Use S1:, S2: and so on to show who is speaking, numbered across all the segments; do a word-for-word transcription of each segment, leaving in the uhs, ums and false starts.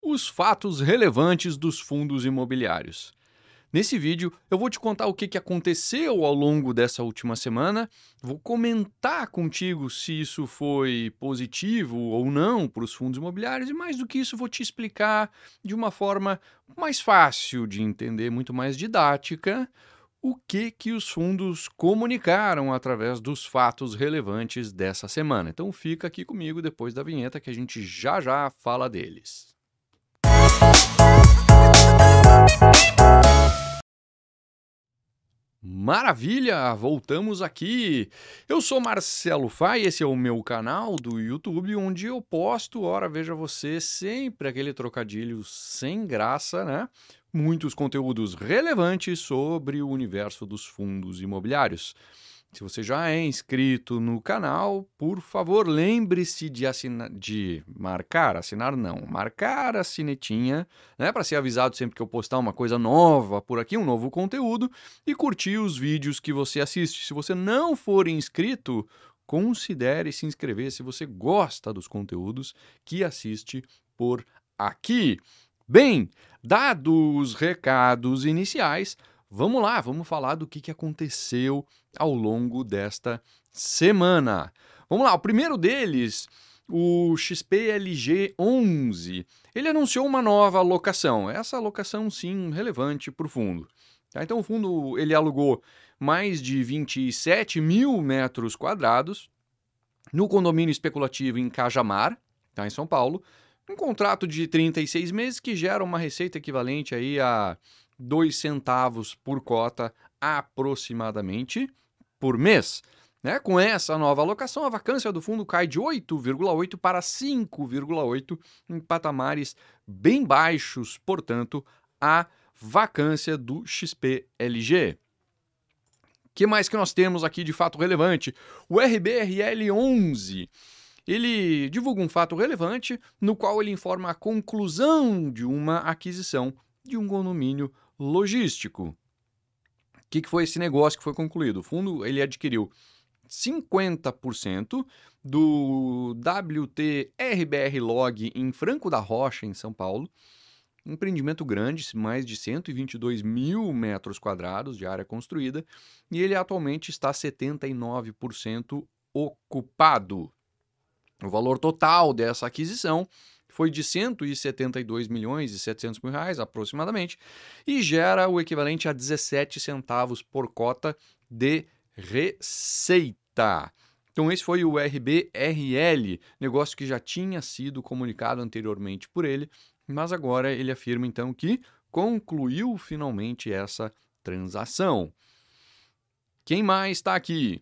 S1: os fatos relevantes dos fundos imobiliários. Nesse vídeo, eu vou te contar o que que aconteceu ao longo dessa última semana, vou comentar contigo se isso foi positivo ou não para os fundos imobiliários e, mais do que isso, vou te explicar de uma forma mais fácil de entender, muito mais didática, o que que os fundos comunicaram através dos fatos relevantes dessa semana. Então fica aqui comigo depois da vinheta que a gente já já fala deles. Maravilha, voltamos aqui. Eu sou Marcelo Fai, esse é o meu canal do YouTube, onde eu posto, ora veja você, sempre aquele trocadilho sem graça, né? Muitos conteúdos relevantes sobre o universo dos fundos imobiliários. Se você já é inscrito no canal, por favor, lembre-se de assinar, de marcar, assinar não, marcar a sinetinha, né, para ser avisado sempre que eu postar uma coisa nova por aqui, um novo conteúdo, e curtir os vídeos que você assiste. Se você não for inscrito, considere se inscrever se você gosta dos conteúdos que assiste por aqui. Bem, dados os recados iniciais, vamos lá, vamos falar do que, que aconteceu ao longo desta semana. Vamos lá, o primeiro deles, o X P L G onze, ele anunciou uma nova alocação, essa alocação sim relevante para o fundo. Tá? Então o fundo ele alugou mais de vinte e sete mil metros quadrados no condomínio especulativo em Cajamar, tá, em São Paulo, um contrato de trinta e seis meses que gera uma receita equivalente aí a dois centavos por cota aproximadamente por mês. Né? Com essa nova alocação, a vacância do fundo cai de oito vírgula oito para cinco vírgula oito em patamares bem baixos, portanto, a vacância do X P L G. O que mais que nós temos aqui de fato relevante? O R B R L onze. Ele divulga um fato relevante no qual ele informa a conclusão de uma aquisição de um condomínio logístico. O que, que foi esse negócio que foi concluído? O fundo ele adquiriu cinquenta por cento do W T R B R Log em Franco da Rocha, em São Paulo. Um empreendimento grande, mais de cento e vinte e dois mil metros quadrados de área construída, e ele atualmente está setenta e nove por cento ocupado. O valor total dessa aquisição foi de cento e setenta e dois milhões e setecentos mil reais aproximadamente e gera o equivalente a dezessete centavos por cota de receita. Então esse foi o R B R L, negócio que já tinha sido comunicado anteriormente por ele, mas agora ele afirma então que concluiu finalmente essa transação. Quem mais está aqui?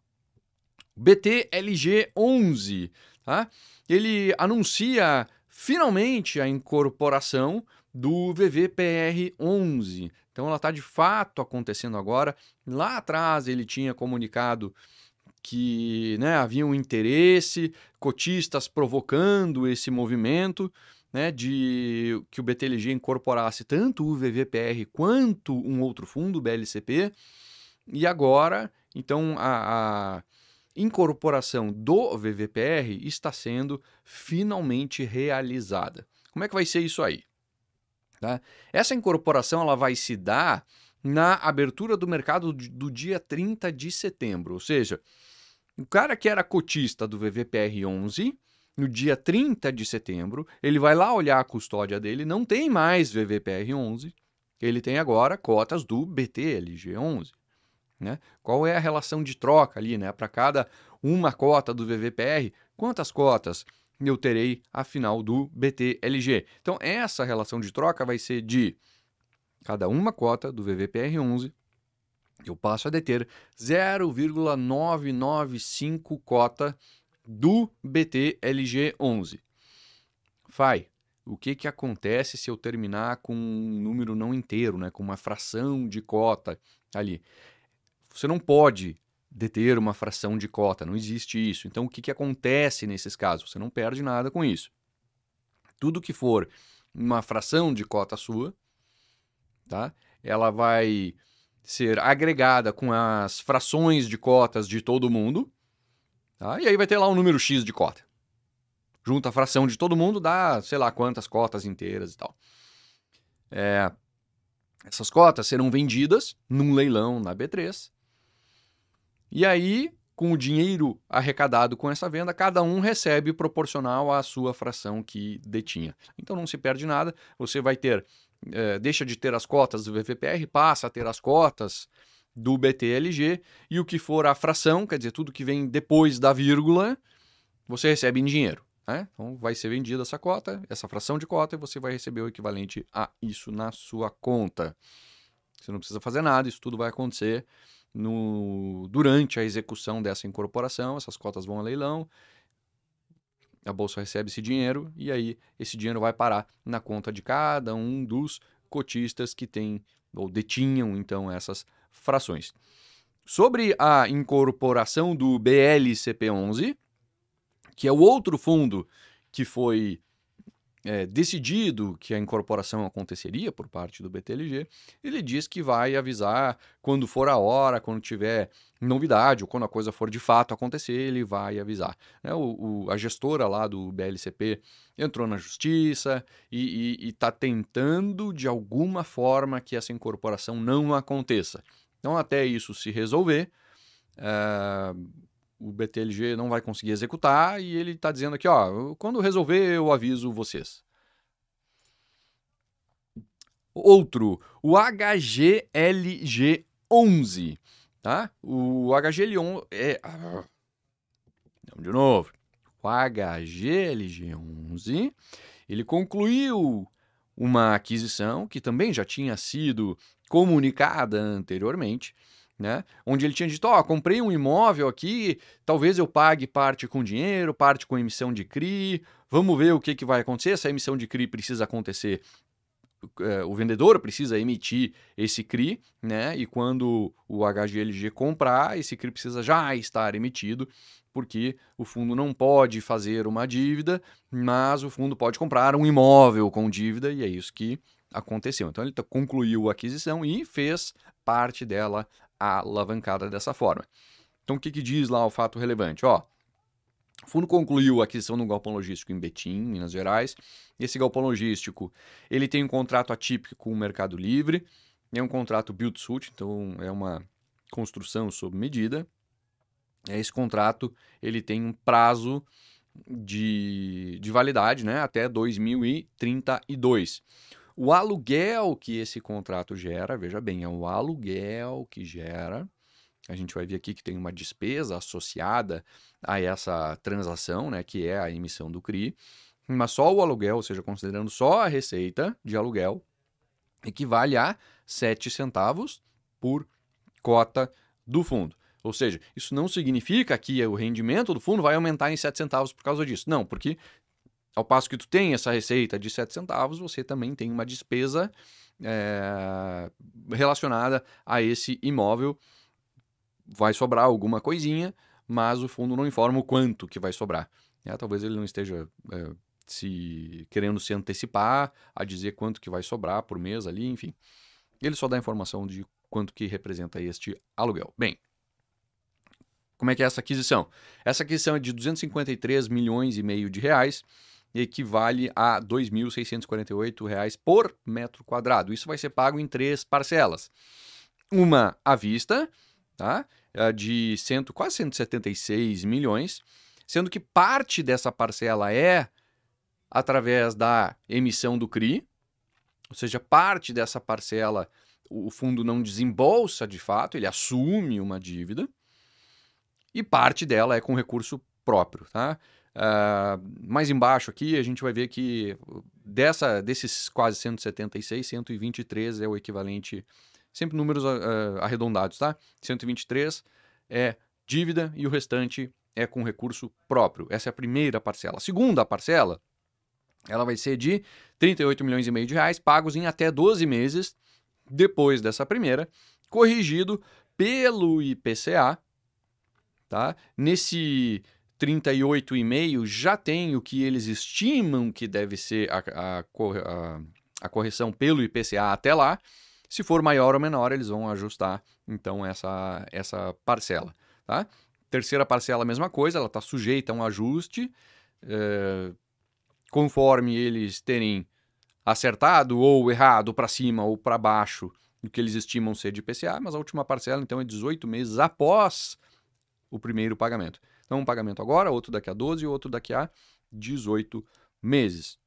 S1: B T L G onze, tá? Ele anuncia finalmente a incorporação do V V P R onze. Então ela está de fato acontecendo agora. Lá atrás ele tinha comunicado que, né, havia um interesse, cotistas provocando esse movimento, né, de que o B T L G incorporasse tanto o V V P R quanto um outro fundo, o B L C P. E agora, então, a... a incorporação do V V P R está sendo finalmente realizada. Como é que vai ser isso aí? Tá? Essa incorporação ela vai se dar na abertura do mercado do dia trinta de setembro, ou seja, o cara que era cotista do V V P R onze, no dia trinta de setembro, ele vai lá olhar a custódia dele, não tem mais V V P R onze, ele tem agora cotas do B T L G onze. Né? Qual é a relação de troca ali, né? Para cada uma cota do V V P R, quantas cotas eu terei afinal do B T L G? Então, essa relação de troca vai ser de cada uma cota do V V P R onze, eu passo a deter zero vírgula novecentos e noventa e cinco cota do B T L G onze. Fai, o que, que acontece se eu terminar com um número não inteiro, né? Com uma fração de cota ali? Você não pode deter uma fração de cota, não existe isso. Então, o que, que acontece nesses casos? Você não perde nada com isso. Tudo que for uma fração de cota sua, tá? Ela vai ser agregada com as frações de cotas de todo mundo, tá? E aí vai ter lá um número X de cota. junta a fração de todo mundo, dá sei lá quantas cotas inteiras e tal. É, essas cotas serão vendidas num leilão na B três. E aí, com o dinheiro arrecadado com essa venda, cada um recebe proporcional à sua fração que detinha. Então não se perde nada, você vai ter, é, deixa de ter as cotas do V V P R, passa a ter as cotas do B T L G, e o que for a fração, quer dizer, tudo que vem depois da vírgula, você recebe em dinheiro. Né? Então vai ser vendida essa cota, essa fração de cota, e você vai receber o equivalente a isso na sua conta. Você não precisa fazer nada, isso tudo vai acontecer No, durante a execução dessa incorporação. Essas cotas vão a leilão, a bolsa recebe esse dinheiro e aí esse dinheiro vai parar na conta de cada um dos cotistas que tem ou detinham então essas frações. Sobre a incorporação do B L C P onze, que é o outro fundo que foi É, decidido que a incorporação aconteceria por parte do B T L G, ele diz que vai avisar quando for a hora, quando tiver novidade ou quando a coisa for de fato acontecer, ele vai avisar. Né? O, o, a gestora lá do B L C P entrou na justiça e está tentando de alguma forma que essa incorporação não aconteça. Então até isso se resolver, é, o B T L G não vai conseguir executar e ele está dizendo aqui, ó, quando resolver eu aviso vocês. Outro, o H G L G onze, tá? O H G L G onze é... De novo, o H G L G onze, ele concluiu uma aquisição que também já tinha sido comunicada anteriormente, né? Onde ele tinha dito, ó, oh, comprei um imóvel aqui, talvez eu pague parte com dinheiro, parte com emissão de C R I, vamos ver o que, que vai acontecer. Essa emissão de C R I precisa acontecer, é, o vendedor precisa emitir esse C R I, né? E quando o H G L G comprar, esse C R I precisa já estar emitido, porque o fundo não pode fazer uma dívida, mas o fundo pode comprar um imóvel com dívida, e é isso que aconteceu. Então ele concluiu a aquisição e fez parte dela alavancada dessa forma. Então o que, que diz lá o fato relevante? Ó, o fundo concluiu a aquisição de um galpão logístico em Betim, Minas Gerais. Esse galpão logístico ele tem um contrato atípico com o Mercado Livre, é um contrato build-to-suit, então é uma construção sob medida. Esse contrato ele tem um prazo de, de validade, né, até dois mil e trinta e dois. O aluguel que esse contrato gera, veja bem, é o aluguel que gera. A gente vai ver aqui que tem uma despesa associada a essa transação, né, que é a emissão do C R I. Mas só o aluguel, ou seja, considerando só a receita de aluguel, equivale a sete centavos por cota do fundo. Ou seja, isso não significa que o rendimento do fundo vai aumentar em sete centavos por causa disso. Não, porque ao passo que tu tem essa receita de sete centavos, você também tem uma despesa é, relacionada a esse imóvel. Vai sobrar alguma coisinha, mas o fundo não informa o quanto que vai sobrar. É, talvez ele não esteja é, se querendo se antecipar a dizer quanto que vai sobrar por mês ali, enfim. Ele só dá informação de quanto que representa este aluguel. Bem, como é que é essa aquisição? Essa aquisição é de duzentos e cinquenta e três milhões e meio de reais, equivale a dois mil seiscentos e quarenta e oito reais por metro quadrado. Isso vai ser pago em três parcelas. Uma à vista, tá? De cento, quase cento e setenta e seis milhões, sendo que parte dessa parcela é através da emissão do C R I, ou seja, parte dessa parcela o fundo não desembolsa de fato, ele assume uma dívida, e parte dela é com recurso próprio, tá? Uh, mais embaixo aqui a gente vai ver que dessa, desses quase cento e setenta e seis, cento e vinte e três é o equivalente, sempre números uh, arredondados, tá? cento e vinte e três é dívida e o restante é com recurso próprio. Essa é a primeira parcela. A segunda parcela, ela vai ser de trinta e oito milhões e meio de reais, pagos em até doze meses depois dessa primeira, corrigido pelo I P C A, tá? Nesse trinta e oito vírgula cinco já tem o que eles estimam que deve ser a, a, a, a correção pelo I P C A até lá. Se for maior ou menor, eles vão ajustar então essa, essa parcela. Tá? Terceira parcela, a mesma coisa, ela está sujeita a um ajuste. É, conforme eles terem acertado ou errado para cima ou para baixo do que eles estimam ser de I P C A, mas a última parcela então é dezoito meses após o primeiro pagamento. Então um pagamento agora, outro daqui a doze e outro daqui a dezoito meses.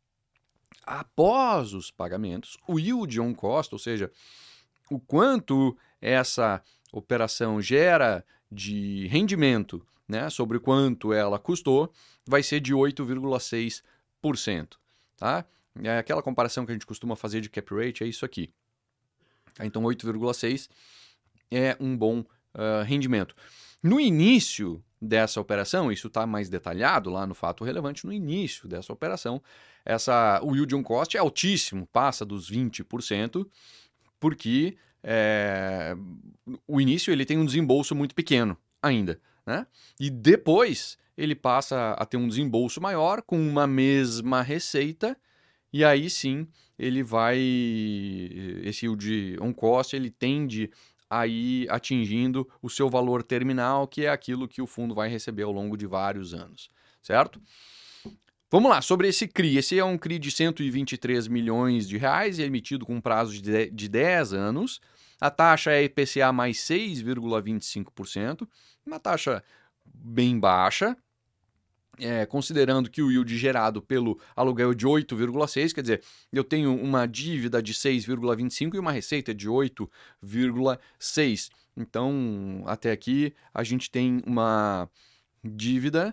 S1: Após os pagamentos, o yield on cost, ou seja, o quanto essa operação gera de rendimento, né, sobre quanto ela custou, vai ser de oito vírgula seis por cento. Tá? É aquela comparação que a gente costuma fazer de cap rate, é isso aqui. Então oito vírgula seis é um bom uh, rendimento. No início dessa operação, isso está mais detalhado lá no fato relevante, no início dessa operação, essa, o yield on cost é altíssimo, passa dos vinte por cento, porque é, o início ele tem um desembolso muito pequeno ainda, né? E depois ele passa a ter um desembolso maior com uma mesma receita, e aí sim ele vai, esse yield on cost ele tende aí atingindo o seu valor terminal, que é aquilo que o fundo vai receber ao longo de vários anos, certo? Vamos lá, sobre esse C R I. Esse é um C R I de cento e vinte e três milhões de reais, emitido com prazo de dez anos. A taxa é I P C A mais seis vírgula vinte e cinco por cento, uma taxa bem baixa, é, considerando que o yield gerado pelo aluguel é de oito vírgula seis, quer dizer, eu tenho uma dívida de seis vírgula vinte e cinco e uma receita de oito vírgula seis. Então, até aqui, a gente tem uma dívida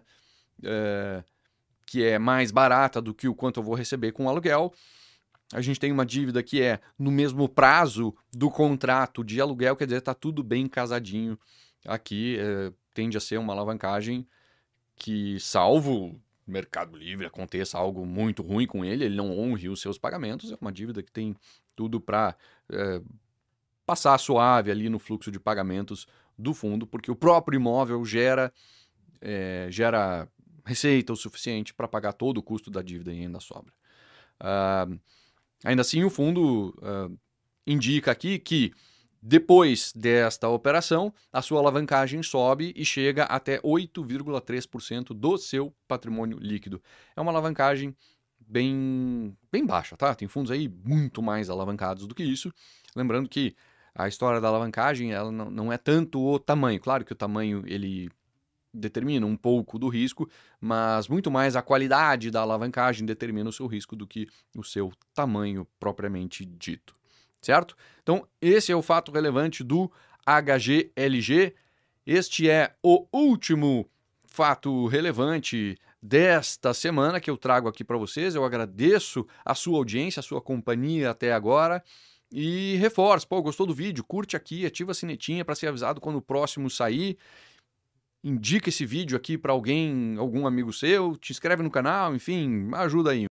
S1: é, que é mais barata do que o quanto eu vou receber com o aluguel. A gente tem uma dívida que é no mesmo prazo do contrato de aluguel, quer dizer, está tudo bem casadinho aqui. É, tende a ser uma alavancagem que, salvo Mercado Livre aconteça algo muito ruim com ele, ele não honre os seus pagamentos, é uma dívida que tem tudo para é, passar suave ali no fluxo de pagamentos do fundo, porque o próprio imóvel gera, é, gera receita o suficiente para pagar todo o custo da dívida e ainda sobra. Uh, ainda assim, o fundo uh, indica aqui que depois desta operação, a sua alavancagem sobe e chega até oito vírgula três por cento do seu patrimônio líquido. É uma alavancagem bem, bem baixa, tá? Tem fundos aí muito mais alavancados do que isso. Lembrando que a história da alavancagem ela não, não é tanto o tamanho. Claro que o tamanho ele determina um pouco do risco, mas muito mais a qualidade da alavancagem determina o seu risco do que o seu tamanho propriamente dito. Certo? Então, esse é o fato relevante do H G L G. Este é o último fato relevante desta semana que eu trago aqui para vocês. Eu agradeço a sua audiência, a sua companhia até agora. E reforço, pô, gostou do vídeo? Curte aqui, ativa a sinetinha para ser avisado quando o próximo sair. Indica esse vídeo aqui para alguém, algum amigo seu, te inscreve no canal, enfim, ajuda aí.